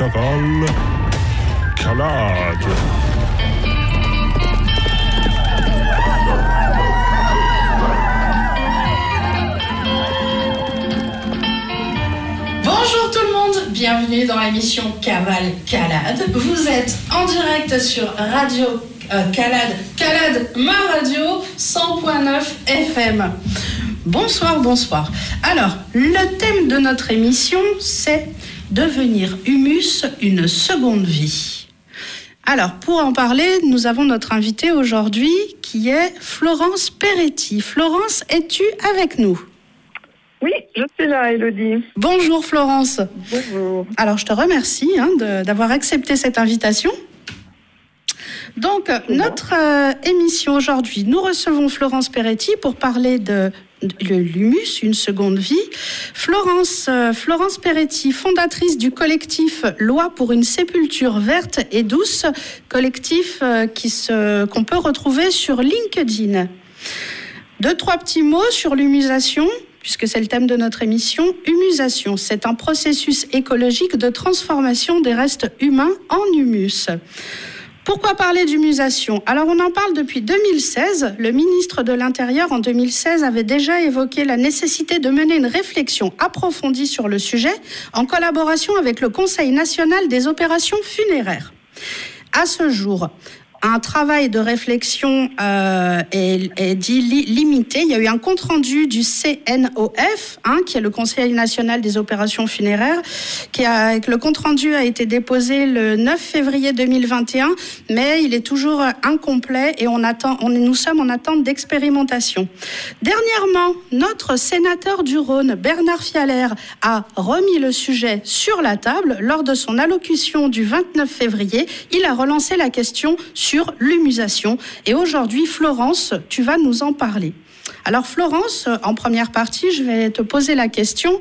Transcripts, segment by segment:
cavale, Calade. Bonjour tout le monde, bienvenue dans l'émission Cavale Calade. Vous êtes en direct sur Radio Calade, ma radio 100.9 FM. Bonsoir. Alors, le thème de notre émission, c'est devenir humus une seconde vie. Alors, pour en parler, nous avons notre invitée aujourd'hui qui est Florence Peretti. Florence, es-tu avec nous ? Oui, je suis là, Élodie. Bonjour Florence. Bonjour. Alors, je te remercie d'avoir accepté cette invitation. Donc, notre émission aujourd'hui, nous recevons Florence Peretti pour parler de l'humus, une seconde vie. Florence Peretti, fondatrice du collectif Loi pour une sépulture verte et douce, collectif qu'on peut retrouver sur LinkedIn. 2-3 petits mots sur l'humusation, puisque c'est le thème de notre émission. Humusation, c'est un processus écologique de transformation des restes humains en humus. Pourquoi parler d'humusation ? Alors, on en parle depuis 2016. Le ministre de l'Intérieur, en 2016, avait déjà évoqué la nécessité de mener une réflexion approfondie sur le sujet, en collaboration avec le Conseil national des opérations funéraires. À ce jour, un travail de réflexion est dit limité. Il y a eu un compte-rendu du CNOF, qui est le Conseil national des opérations funéraires. Le compte-rendu a été déposé le 9 février 2021, mais il est toujours incomplet et nous sommes en attente d'expérimentation. Dernièrement, notre sénateur du Rhône, Bernard Fialaire, a remis le sujet sur la table. Lors de son allocution du 29 février, il a relancé la question sur l'humusation. Et aujourd'hui, Florence, tu vas nous en parler. Alors Florence, en première partie, je vais te poser la question,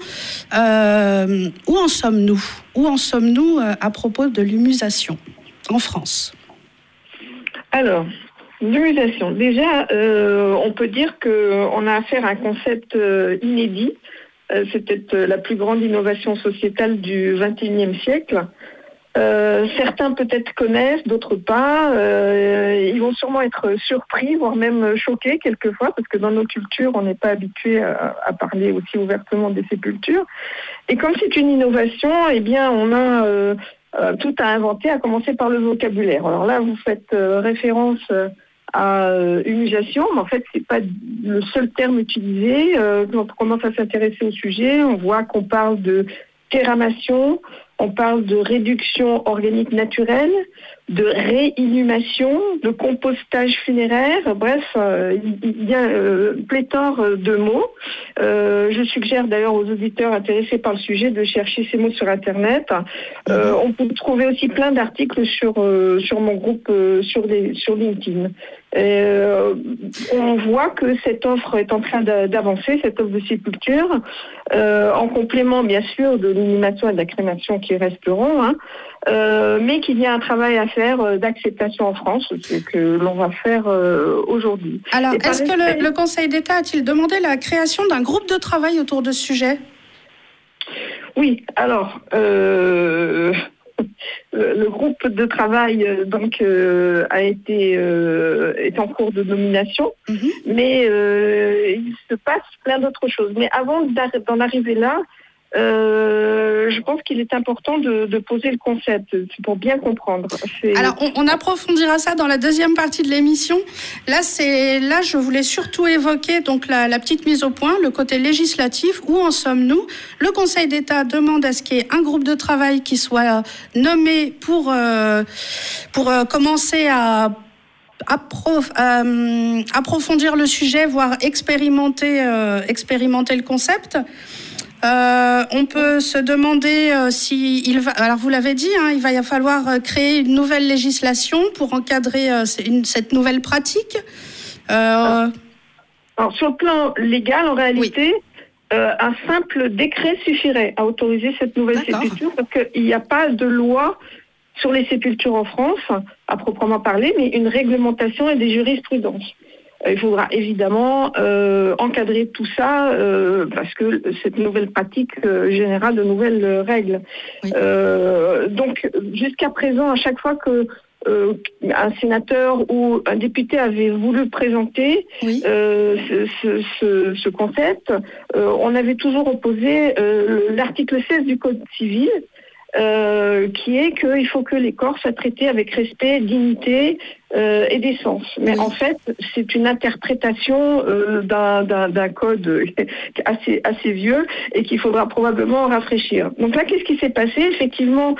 où en sommes-nous ? Où en sommes-nous à propos de l'humusation en France ? Alors, l'humusation. Déjà, on peut dire qu'on a affaire à un concept inédit. C'est peut-être la plus grande innovation sociétale du XXIe siècle. Certains peut-être connaissent, d'autres pas. Ils vont sûrement être surpris, voire même choqués quelquefois, parce que dans nos cultures, on n'est pas habitué à parler aussi ouvertement des sépultures. Et comme c'est une innovation, eh bien, on a tout à inventer, à commencer par le vocabulaire. Alors là, vous faites référence à humusation, mais en fait, c'est pas le seul terme utilisé. Quand on commence à s'intéresser au sujet, on voit qu'on parle de terramation, on parle de réduction organique naturelle, de réinhumation, de compostage funéraire, bref, il y a pléthore de mots. Je suggère d'ailleurs aux auditeurs intéressés par le sujet de chercher ces mots sur Internet. On peut trouver aussi plein d'articles sur mon groupe sur LinkedIn. On voit que cette offre est en train d'avancer, cette offre de sépulture, en complément bien sûr de l'inhumation et de la crémation qui resteront, mais qu'il y a un travail à faire d'acceptation en France, ce que l'on va faire aujourd'hui. Alors, est-ce que le Conseil d'État a-t-il demandé la création d'un groupe de travail autour de ce sujet ? Oui, alors... Le groupe de travail est en cours de nomination, mais il se passe plein d'autres choses. Mais avant d'en arriver là, je pense qu'il est important de poser le concept, c'est pour bien comprendre. Alors, on approfondira ça dans la deuxième partie de l'émission. Là, je voulais surtout évoquer donc la petite mise au point, le côté législatif. Où en sommes-nous ? Le Conseil d'État demande à ce qu'il y ait un groupe de travail qui soit nommé pour commencer à approfondir le sujet, voire expérimenter le concept. On peut se demander alors vous l'avez dit, il va falloir créer une nouvelle législation pour encadrer cette nouvelle pratique. Alors, sur le plan légal, en réalité, un simple décret suffirait à autoriser cette nouvelle sépulture, parce qu'il n'y a pas de loi sur les sépultures en France, à proprement parler, mais une réglementation et des jurisprudences. Il faudra évidemment encadrer tout ça parce que cette nouvelle pratique générera de nouvelles règles. Oui. Donc, jusqu'à présent, à chaque fois que un sénateur ou un député avait voulu présenter ce concept, on avait toujours opposé l'article 16 du Code civil, qui est qu'il faut que les corps soient traités avec respect, dignité et décence. Mais en fait, c'est une interprétation d'un code assez vieux et qu'il faudra probablement rafraîchir. Donc là, qu'est-ce qui s'est passé ? Effectivement,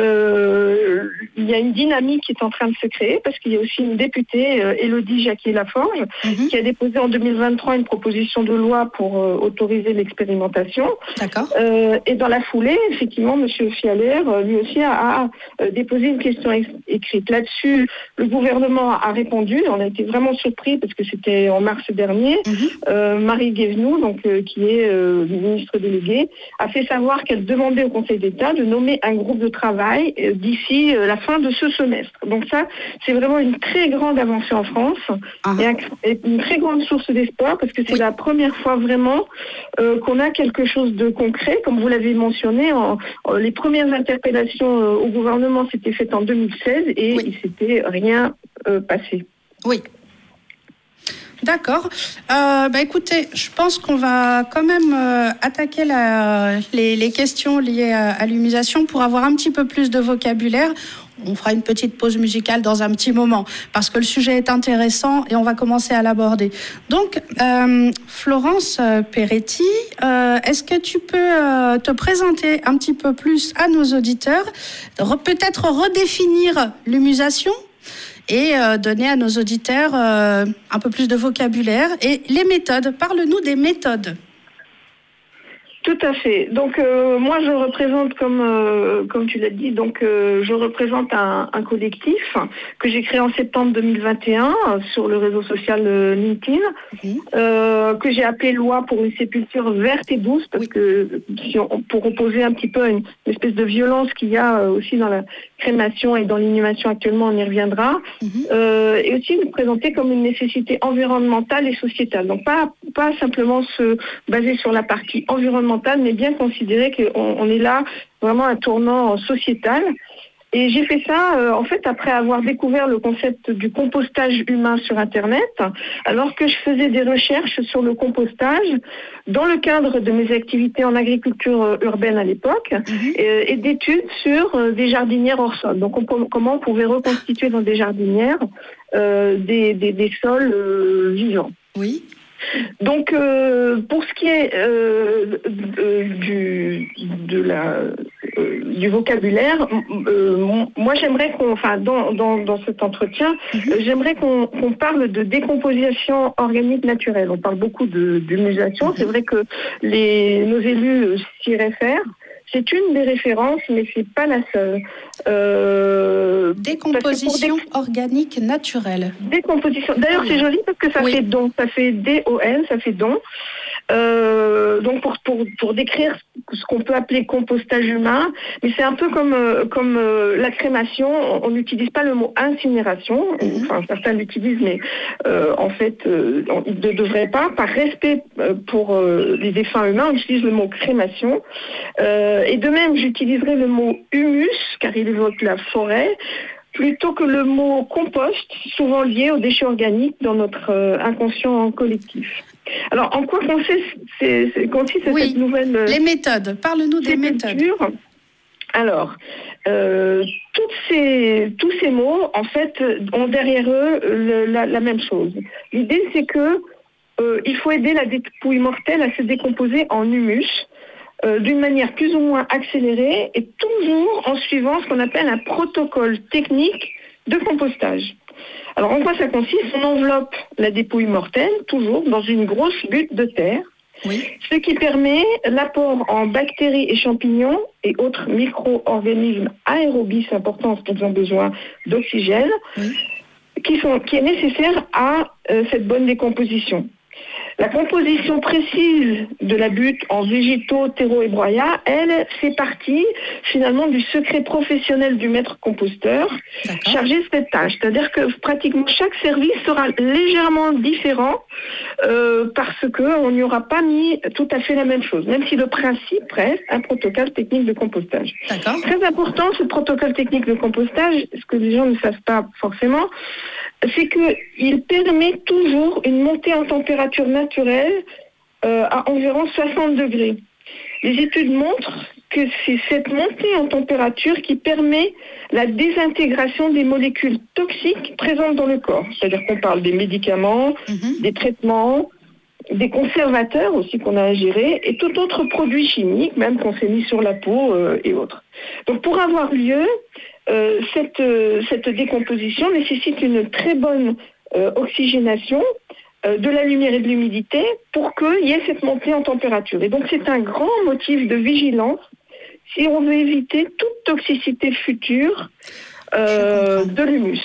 il y a une dynamique qui est en train de se créer parce qu'il y a aussi une députée, Élodie Jacquier-Laforge, qui a déposé en 2023 une proposition de loi pour autoriser l'expérimentation. D'accord. Et dans la foulée, effectivement, M. Fialer, lui aussi, a déposé une question écrite. Là-dessus, le gouvernement a répondu. On a été vraiment surpris parce que c'était en mars dernier. Marie Guévenoux, donc, qui est ministre déléguée, a fait savoir qu'elle demandait au Conseil d'État de nommer un groupe de travail d'ici la fin de ce semestre. Donc ça, c'est vraiment une très grande avancée en France et une très grande source d'espoir parce que c'est la première fois vraiment qu'on a quelque chose de concret. Comme vous l'avez mentionné, les premières interpellations au gouvernement s'étaient faites en 2016 et il s'était rien passé. Oui. D'accord. Écoutez, je pense qu'on va quand même attaquer les questions liées à l'humusation pour avoir un petit peu plus de vocabulaire. On fera une petite pause musicale dans un petit moment parce que le sujet est intéressant et on va commencer à l'aborder. Donc, Florence Peretti, est-ce que tu peux te présenter un petit peu plus à nos auditeurs, peut-être redéfinir l'humusation et donner à nos auditeurs un peu plus de vocabulaire et les méthodes. Parle-nous des méthodes. Tout à fait. Donc moi je représente, comme tu l'as dit, donc je représente un collectif que j'ai créé en septembre 2021 sur le réseau social LinkedIn, que j'ai appelé Loi pour une sépulture verte et douce, parce que pour opposer un petit peu à une espèce de violence qu'il y a aussi dans la crémation et dans l'inhumation actuellement, on y reviendra, et aussi le présenter comme une nécessité environnementale et sociétale. Donc pas simplement se baser sur la partie environnementale, mais bien considérer qu'on est là vraiment un tournant sociétal. Et j'ai fait ça, en fait, après avoir découvert le concept du compostage humain sur Internet, alors que je faisais des recherches sur le compostage dans le cadre de mes activités en agriculture urbaine à l'époque, et d'études sur des jardinières hors sol. Donc, comment on pouvait reconstituer dans des jardinières des sols vivants. Oui. Donc, pour ce qui est du vocabulaire, moi j'aimerais dans cet entretien, j'aimerais qu'on parle de décomposition organique naturelle. On parle beaucoup d'humusation. C'est vrai que nos élus s'y réfèrent. C'est une des références, mais c'est pas la seule. Décomposition organique naturelle. Décomposition. D'ailleurs, c'est joli parce que ça fait don. Ça fait D-O-N, ça fait don. Donc pour décrire ce qu'on peut appeler compostage humain, mais c'est un peu comme la crémation. On n'utilise pas le mot incinération. Enfin, certains l'utilisent, mais en fait, ils ne devraient pas. Par respect pour les défunts humains, on utilise le mot crémation. Et de même, j'utiliserai le mot humus, car il évoque la forêt, plutôt que le mot compost, souvent lié aux déchets organiques dans notre inconscient collectif. Alors, en quoi consiste cette nouvelle... les méthodes. Parle-nous des méthodes. Alors, tous ces mots, en fait, ont derrière eux la même chose. L'idée, c'est que il faut aider la dépouille mortelle à se décomposer en humus, d'une manière plus ou moins accélérée et toujours en suivant ce qu'on appelle un protocole technique de compostage. Alors en quoi ça consiste ? On enveloppe la dépouille mortelle toujours dans une grosse butte de terre, ce qui permet l'apport en bactéries et champignons et autres micro-organismes aérobies, c'est important parce qu'ils ont besoin d'oxygène, qui est nécessaire à cette bonne décomposition. La composition précise de la butte en végétaux, terreau et broyat, elle, fait partie finalement du secret professionnel du maître composteur chargé de cette tâche. C'est-à-dire que pratiquement chaque service sera légèrement différent parce qu'on n'y aura pas mis tout à fait la même chose, même si le principe reste un protocole technique de compostage. D'accord. Très important, ce protocole technique de compostage, ce que les gens ne savent pas forcément, c'est qu'il permet toujours une montée en température naturelle à environ 60 degrés. Les études montrent que c'est cette montée en température qui permet la désintégration des molécules toxiques présentes dans le corps. C'est-à-dire qu'on parle des médicaments, des traitements, des conservateurs aussi qu'on a ingérés et tout autre produit chimique, même qu'on s'est mis sur la peau et autres. Donc pour avoir lieu, cette décomposition nécessite une très bonne oxygénation de la lumière et de l'humidité pour qu'il y ait cette montée en température. Et donc c'est un grand motif de vigilance si on veut éviter toute toxicité future de l'humus.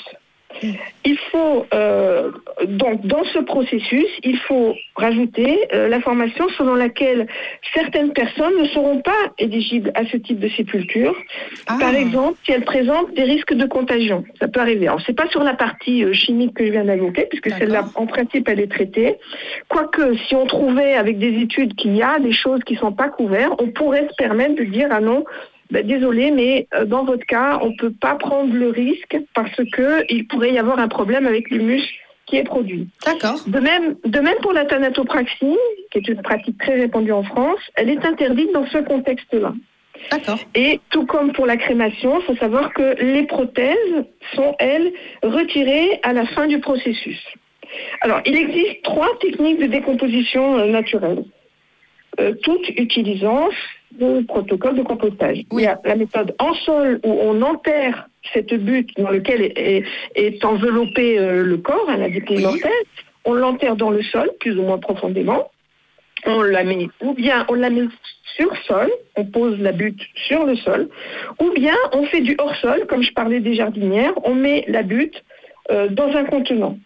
Il faut, donc, dans ce processus, il faut rajouter l'information selon laquelle certaines personnes ne seront pas éligibles à ce type de sépulture. Par exemple, si elles présentent des risques de contagion. Ça peut arriver. Alors, c'est pas sur la partie chimique que je viens d'évoquer, puisque celle-là, en principe, elle est traitée. Quoique, si on trouvait avec des études qu'il y a des choses qui sont pas couvertes, on pourrait se permettre de dire, ah non, désolé, mais dans votre cas, on ne peut pas prendre le risque parce qu'il pourrait y avoir un problème avec l'humus qui est produit. D'accord. De même pour la thanatopraxie, qui est une pratique très répandue en France, elle est interdite dans ce contexte-là. D'accord. Et tout comme pour la crémation, il faut savoir que les prothèses sont, elles, retirées à la fin du processus. Alors, il existe 3 techniques de décomposition naturelle, toutes utilisant le protocole de compostage. Oui. Il y a la méthode en sol où on enterre cette butte dans laquelle est enveloppé le corps, la dépouille mortelle. On l'enterre dans le sol, plus ou moins profondément. On la met, ou bien on la met sur sol, on pose la butte sur le sol, ou bien on fait du hors-sol, comme je parlais des jardinières, on met la butte dans un contenant.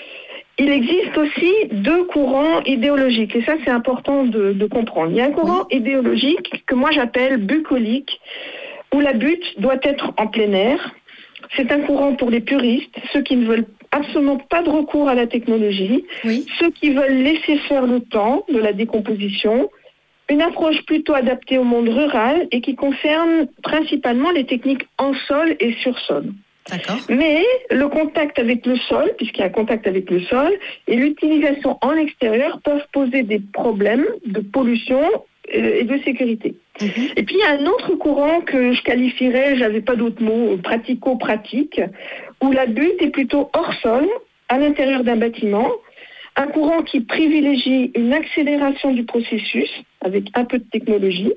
Il existe aussi 2 courants idéologiques, et ça c'est important de comprendre. Il y a un courant idéologique que moi j'appelle bucolique, où la butte doit être en plein air. C'est un courant pour les puristes, ceux qui ne veulent absolument pas de recours à la technologie, ceux qui veulent laisser faire le temps de la décomposition, une approche plutôt adaptée au monde rural et qui concerne principalement les techniques en sol et sur sol. D'accord. Mais le contact avec le sol, puisqu'il y a un contact avec le sol, et l'utilisation en extérieur peuvent poser des problèmes de pollution et de sécurité. Et puis il y a un autre courant que je qualifierais, j'avais pas d'autre mot, pratico-pratique, où la butte est plutôt hors sol, à l'intérieur d'un bâtiment, un courant qui privilégie une accélération du processus avec un peu de technologie,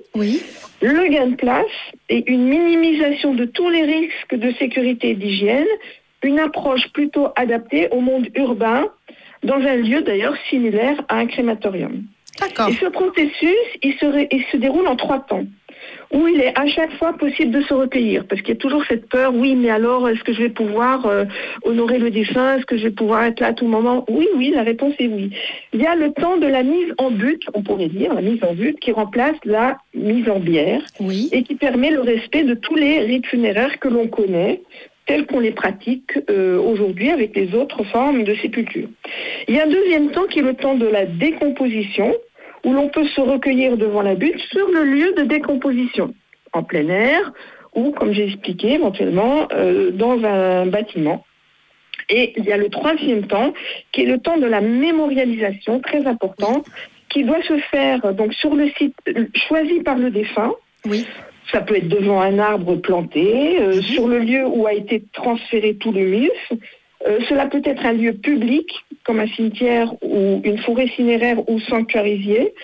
le gain de place et une minimisation de tous les risques de sécurité et d'hygiène, une approche plutôt adaptée au monde urbain, dans un lieu d'ailleurs similaire à un crématorium. D'accord. Et ce processus, il se déroule en 3 temps, où il est à chaque fois possible de se recueillir, parce qu'il y a toujours cette peur, oui, mais alors, est-ce que je vais pouvoir honorer le défunt, est-ce que je vais pouvoir être là à tout moment? Oui, la réponse est oui. Il y a le temps de la mise en butte, on pourrait dire, la mise en butte, qui remplace la mise en bière, et qui permet le respect de tous les rites funéraires que l'on connaît, tels qu'on les pratique aujourd'hui avec les autres formes de sépulture. Il y a un deuxième temps qui est le temps de la décomposition, où l'on peut se recueillir devant la butte sur le lieu de décomposition, en plein air, ou, comme j'ai expliqué, éventuellement dans un bâtiment. Et il y a le 3e temps, qui est le temps de la mémorialisation, très important, qui doit se faire donc sur le site choisi par le défunt. Ça peut être devant un arbre planté, sur le lieu où a été transféré tout l'humus. Cela peut être un lieu public, comme un cimetière ou une forêt cinéraire ou sanctuarisier.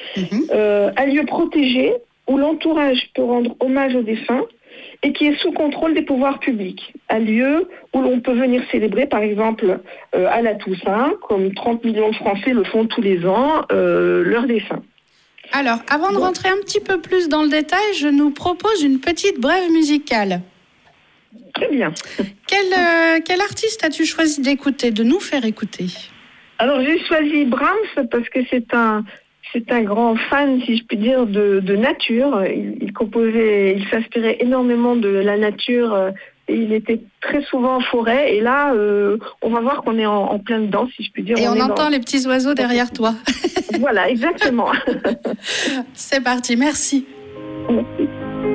Un lieu protégé, où l'entourage peut rendre hommage aux défunts et qui est sous contrôle des pouvoirs publics. Un lieu où l'on peut venir célébrer, par exemple, à la Toussaint, comme 30 millions de Français le font tous les ans, leurs défunts. Alors, avant de rentrer un petit peu plus dans le détail, je nous propose une petite brève musicale. Très bien. Quel artiste as-tu choisi d'écouter, de nous faire écouter ? Alors j'ai choisi Brahms parce que c'est un grand fan, si je puis dire, de nature. Il s'inspirait énormément de la nature et il était très souvent en forêt. Et là, on va voir qu'on est en plein dedans, si je puis dire. Et on entend les petits oiseaux derrière toi. Voilà, exactement. C'est parti, merci. Merci.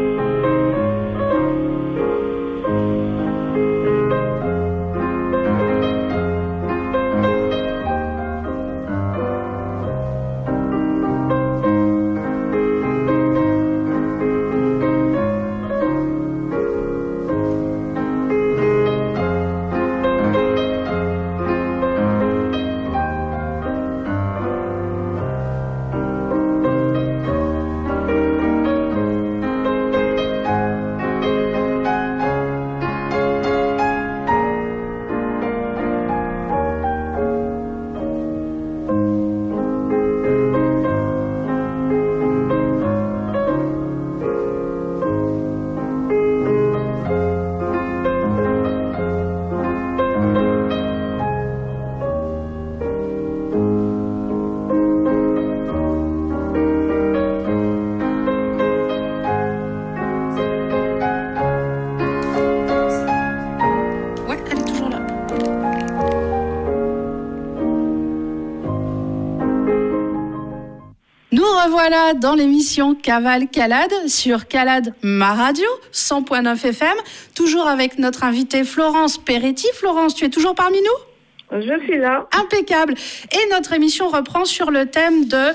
Voilà dans l'émission Cavale Calade sur Calade Ma Radio 100.9 FM, toujours avec notre invitée Florence Peretti. Florence, tu es toujours parmi nous ? Je suis là. Impeccable. Et notre émission reprend sur le thème de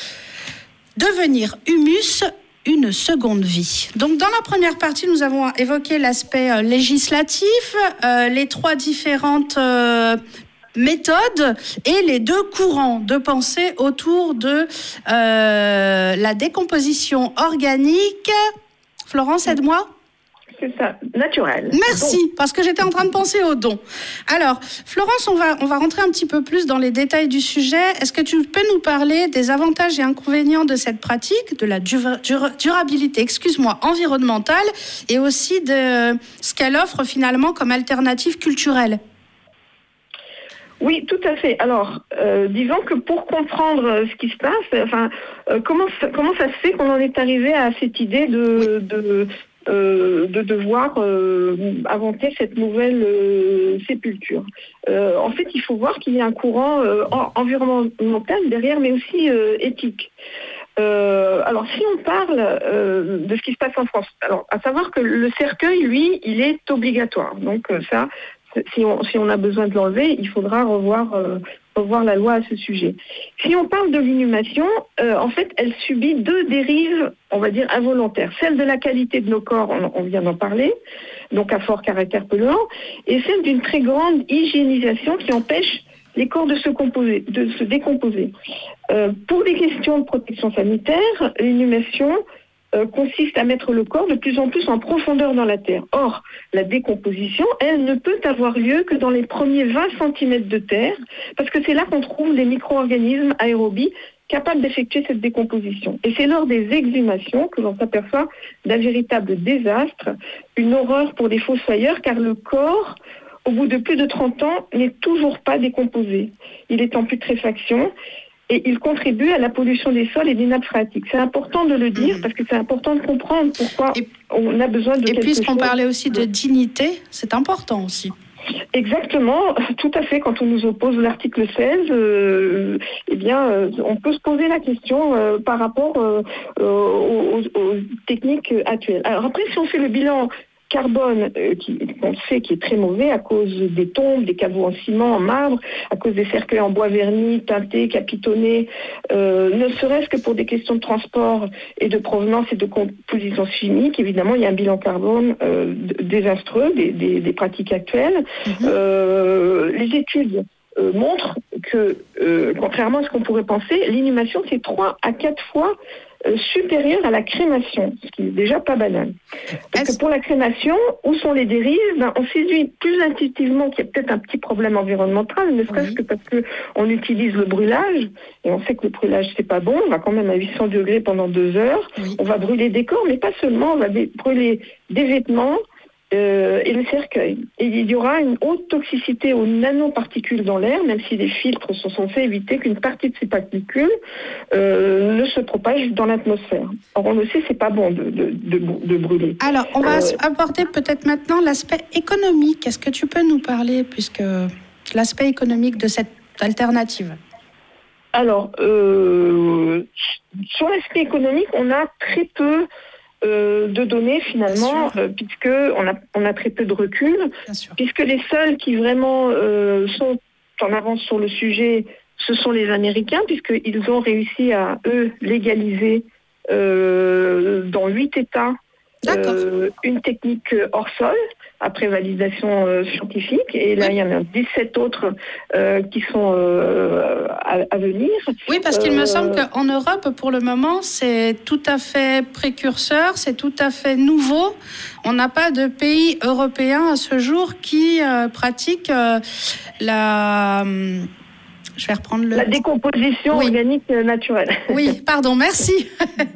devenir humus, une seconde vie. Donc dans la première partie, nous avons évoqué l'aspect législatif, les 3 différentes méthode et les 2 courants de pensée autour de la décomposition organique. Florence, aide-moi. C'est ça, naturel. Merci, parce que j'étais en train de penser aux dons. Alors, Florence, on va rentrer un petit peu plus dans les détails du sujet. Est-ce que tu peux nous parler des avantages et inconvénients de cette pratique, de la durabilité, environnementale, et aussi de ce qu'elle offre finalement comme alternative culturelle ? Oui, tout à fait. Alors, disons que pour comprendre ce qui se passe, comment ça se fait qu'on en est arrivé à cette idée de devoir inventer cette nouvelle sépulture. En fait, il faut voir qu'il y a un courant environnemental derrière, mais aussi éthique. Alors, si on parle de ce qui se passe en France, alors à savoir que le cercueil, lui, il est obligatoire. Donc ça. Si on a besoin de l'enlever, il faudra revoir la loi à ce sujet. Si on parle de l'inhumation, en fait, elle subit 2 dérives, on va dire, involontaires. Celle de la qualité de nos corps, on vient d'en parler, donc à fort caractère polluant, et celle d'une très grande hygiénisation qui empêche les corps de se décomposer. Pour des questions de protection sanitaire, l'inhumation consiste à mettre le corps de plus en plus en profondeur dans la terre. Or, la décomposition, elle ne peut avoir lieu que dans les premiers 20 cm de terre, parce que c'est là qu'on trouve les micro-organismes aérobies capables d'effectuer cette décomposition. Et c'est lors des exhumations que l'on s'aperçoit d'un véritable désastre, une horreur pour les fossoyeurs, car le corps, au bout de plus de 30 ans, n'est toujours pas décomposé. Il est en putréfaction, et il contribue à la pollution des sols et des nappes phréatiques. C'est important de le dire parce que c'est important de comprendre pourquoi on a besoin de quelque chose. Et puisqu'on parlait aussi de dignité, c'est important aussi. Exactement, tout à fait. Quand on nous oppose l'article 16, on peut se poser la question par rapport aux techniques actuelles. Alors après, si on fait le bilan carbone, qu'on sait qui est très mauvais à cause des tombes, des caveaux en ciment, en marbre, à cause des cercueils en bois verni, teintés, capitonnés, ne serait-ce que pour des questions de transport et de provenance et de composition chimique. Évidemment, il y a un bilan carbone désastreux des pratiques actuelles. Les études montrent que, contrairement à ce qu'on pourrait penser, l'inhumation, c'est 3 à 4 fois supérieure à la crémation, ce qui n'est déjà pas banal. Parce que pour la crémation, où sont les dérives ? On séduit plus intuitivement qu'il y a peut-être un petit problème environnemental, ne serait-ce que parce qu'on utilise le brûlage, et on sait que le brûlage, c'est pas bon, on va quand même à 800 degrés pendant 2 heures, on va brûler des corps, mais pas seulement, on va brûler des vêtements, et le cercueil. Et il y aura une haute toxicité aux nanoparticules dans l'air, même si les filtres sont censés éviter qu'une partie de ces particules ne se propage dans l'atmosphère. Or, on le sait, c'est pas bon de brûler. Alors, on va aborder peut-être maintenant l'aspect économique. Est-ce que tu peux nous parler, puisque l'aspect économique de cette alternative? Alors, sur l'aspect économique, on a très peu de données finalement, puisque on a très peu de recul, puisque les seuls qui vraiment sont en avance sur le sujet, ce sont les Américains, puisqu'ils ont réussi à, eux, légaliser dans 8 États une technique hors sol, après validation scientifique. Et là, il y en a 17 autres qui sont à venir. Oui, parce qu'il me semble qu'en Europe, pour le moment, c'est tout à fait précurseur, c'est tout à fait nouveau. On n'a pas de pays européen à ce jour qui pratique la... Je vais reprendre le... La décomposition organique naturelle. Oui, pardon, merci.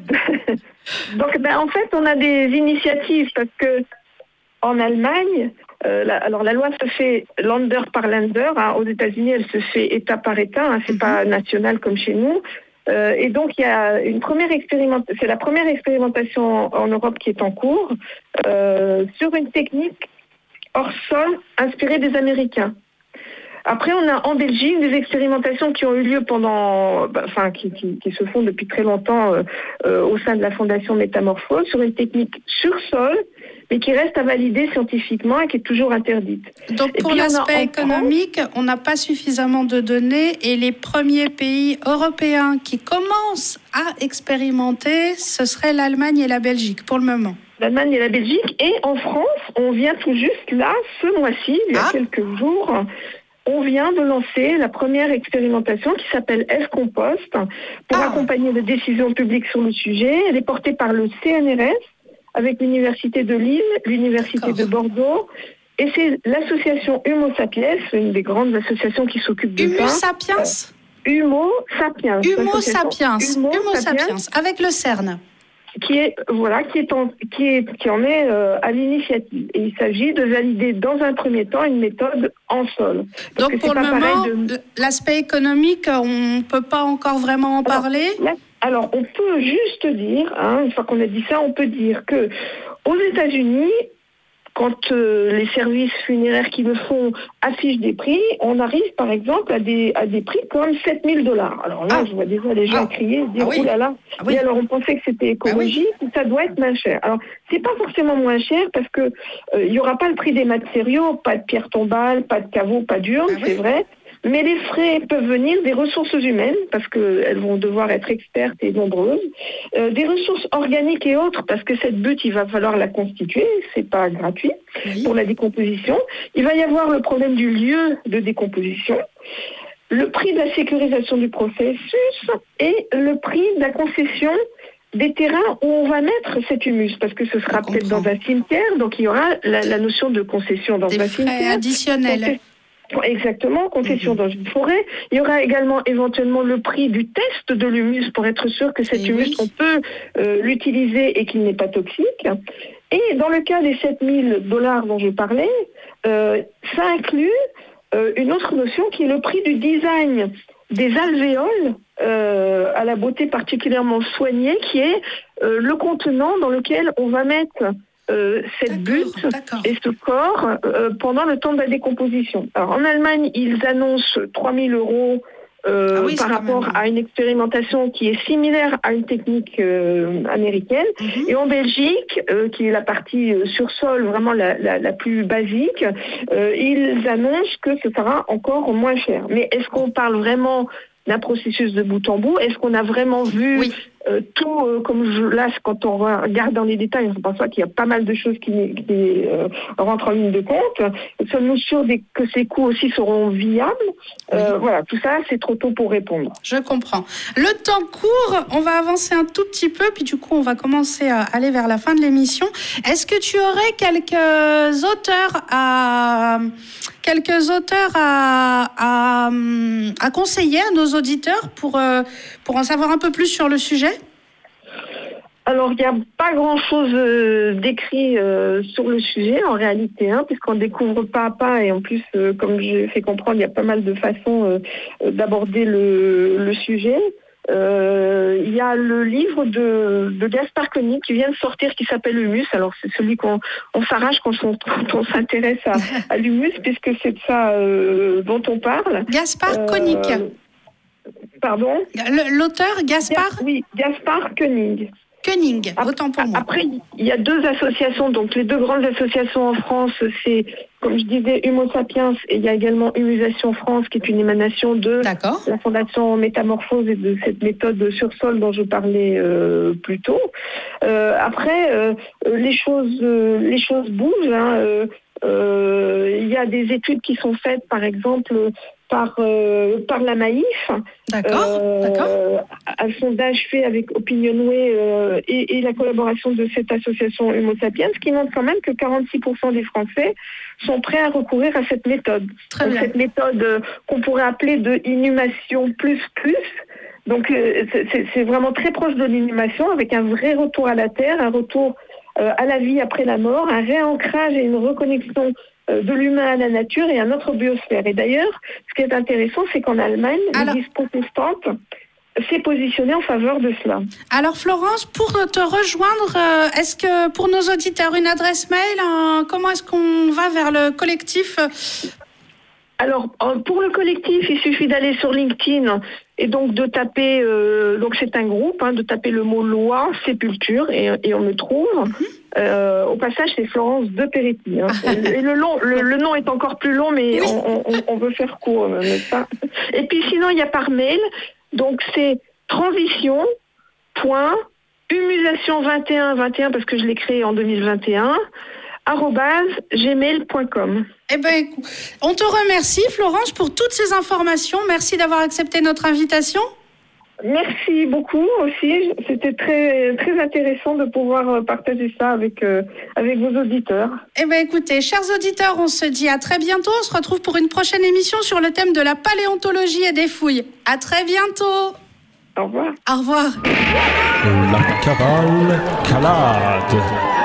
Donc, en fait, on a des initiatives parce que en Allemagne, alors la loi se fait Länder par Länder. Aux États-Unis, elle se fait État par État. C'est pas national comme chez nous. Et donc, il y a une première expérimentation. C'est la première expérimentation en Europe qui est en cours sur une technique hors sol inspirée des Américains. Après, on a en Belgique des expérimentations qui ont eu lieu qui se font depuis très longtemps au sein de la Fondation Métamorphose sur une technique sur sol, mais qui reste à valider scientifiquement et qui est toujours interdite. Donc pour l'aspect économique, on n'a pas suffisamment de données et les premiers pays européens qui commencent à expérimenter, ce serait l'Allemagne et la Belgique pour le moment. L'Allemagne et la Belgique. Et en France, on vient tout juste là, ce mois-ci, il y a quelques jours, on vient de lancer la première expérimentation qui s'appelle F-Compost pour accompagner les décisions publiques sur le sujet. Elle est portée par le CNRS avec l'Université de Lille, l'Université de Bordeaux. Et c'est l'association Humo Sapiens, une des grandes associations qui s'occupe de ça. Humo Sapiens. Humo Sapiens, avec le CERN. Qui en est à l'initiative. Et il s'agit de valider dans un premier temps une méthode en sol. Donc pour le moment, l'aspect économique, on ne peut pas encore vraiment en parler. Alors on peut juste dire, une fois qu'on a dit ça, on peut dire que aux États-Unis, quand les services funéraires qui le font affichent des prix, on arrive par exemple à des prix comme $7 000. Alors là, je vois déjà les gens crier, dire « Oh là là !» Et alors on pensait que c'était écologique, ça doit être moins cher. Alors c'est pas forcément moins cher parce que il y aura pas le prix des matériaux, pas de pierre tombale, pas de caveau, pas d'urne, c'est vrai. Mais les frais peuvent venir des ressources humaines, parce qu'elles vont devoir être expertes et nombreuses, des ressources organiques et autres, parce que cette butte, il va falloir la constituer, c'est pas gratuit pour la décomposition. Il va y avoir le problème du lieu de décomposition, le prix de la sécurisation du processus et le prix de la concession des terrains où on va mettre cet humus, parce que ce sera peut-être dans un cimetière, donc il y aura la notion de concession dans un cimetière. Des frais additionnels. Exactement, concession dans une forêt. Il y aura également éventuellement le prix du test de l'humus pour être sûr que cet humus, on peut l'utiliser et qu'il n'est pas toxique. Et dans le cas des $7 000 dont je parlais, ça inclut une autre notion qui est le prix du design des alvéoles à la beauté particulièrement soignée, qui est le contenant dans lequel on va mettre cette butte et ce corps pendant le temps de la décomposition. Alors en Allemagne, ils annoncent 3 000 € par rapport à une expérimentation qui est similaire à une technique américaine. Et en Belgique, qui est la partie sur sol vraiment la plus basique, ils annoncent que ce sera encore moins cher. Mais est-ce qu'on parle vraiment d'un processus de bout en bout? Est-ce qu'on a vraiment vu tout, quand on regarde dans les détails, on s'aperçoit qu'il y a pas mal de choses qui rentrent en ligne de compte. Sommes-nous sûrs que ces coûts aussi seront viables? Voilà, tout ça, c'est trop tôt pour répondre. Je comprends. Le temps court, on va avancer un tout petit peu, puis du coup, on va commencer à aller vers la fin de l'émission. Est-ce que tu aurais quelques auteurs à conseiller à nos auditeurs pour en savoir un peu plus sur le sujet? Alors, il n'y a pas grand-chose d'écrit sur le sujet, en réalité, puisqu'on découvre pas à pas, et en plus, comme j'ai fait comprendre, il y a pas mal de façons d'aborder le sujet. Il y a le livre de Gaspard Koenig qui vient de sortir, qui s'appelle Humus. Alors, c'est celui qu'on s'arrache quand on s'intéresse à l'humus, puisque c'est de ça dont on parle. Gaspard Koenig. Pardon ? L'auteur, Gaspard ? Oui, Gaspard Koenig. Koenig, autant pour moi. Après, il y a deux associations, donc les deux grandes associations en France, c'est, comme je disais, Humo Sapiens, et il y a également Humusation France, qui est une émanation de la Fondation Métamorphose et de cette méthode sur sol dont je parlais plus tôt. Après, les choses bougent. Il y a des études qui sont faites, par exemple, par la Maïf. D'accord. Un sondage fait avec Opinionway et la collaboration de cette association Humo Sapiens, qui montre quand même que 46% des Français sont prêts à recourir à cette méthode. Cette méthode qu'on pourrait appeler de inhumation plus. Donc c'est vraiment très proche de l'inhumation, avec un vrai retour à la terre, un retour à la vie après la mort, un réancrage et une reconnexion de l'humain à la nature et à notre biosphère. Et d'ailleurs, ce qui est intéressant, c'est qu'en Allemagne, l'Église protestante s'est positionnée en faveur de cela. Alors Florence, pour te rejoindre, est-ce que pour nos auditeurs, une adresse mail, comment est-ce qu'on va vers le collectif ? Alors, pour le collectif, il suffit d'aller sur LinkedIn et donc de taper, donc c'est un groupe, de taper le mot loi, sépulture, et on me trouve. Au passage, c'est Florence de Peretti. Et le nom est encore plus long, mais on veut faire court, n'est-ce pas ? Et puis sinon, il y a par mail, donc c'est transition.humusation21 parce que je l'ai créé en 2021, @gmail.com. Eh bien, on te remercie, Florence, pour toutes ces informations. Merci d'avoir accepté notre invitation. Merci beaucoup aussi. C'était très, très intéressant de pouvoir partager ça avec vos auditeurs. Eh bien, écoutez, chers auditeurs, on se dit à très bientôt. On se retrouve pour une prochaine émission sur le thème de la paléontologie et des fouilles. À très bientôt. Au revoir. Au revoir. La cabale Calade.